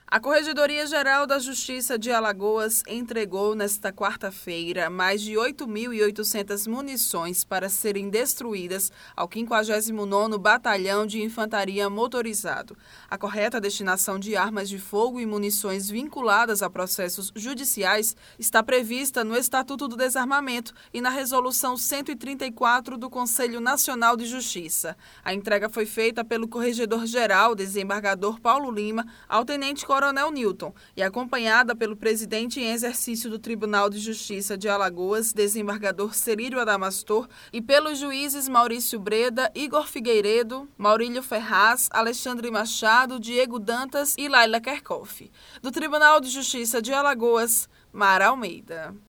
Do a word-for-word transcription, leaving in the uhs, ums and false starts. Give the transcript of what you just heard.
A Corregedoria-Geral da Justiça de Alagoas entregou nesta quarta-feira mais de oito mil e oitocentas munições para serem destruídas ao quinquagésimo nono Batalhão de Infantaria Motorizado. A correta destinação de armas de fogo e munições vinculadas a processos judiciais está prevista no Estatuto do Desarmamento e na Resolução cento e trinta e quatro do Conselho Nacional de Justiça. A entrega foi feita pelo Corregedor-Geral, desembargador Paulo Lima, ao tenente-coronel Coronel Newton, e acompanhada pelo presidente em exercício do Tribunal de Justiça de Alagoas, desembargador Cerílio Adamastor, e pelos juízes Maurício Breda, Igor Figueiredo, Maurílio Ferraz, Alexandre Machado, Diego Dantas e Laila Kerkhoff. Do Tribunal de Justiça de Alagoas, Mara Almeida.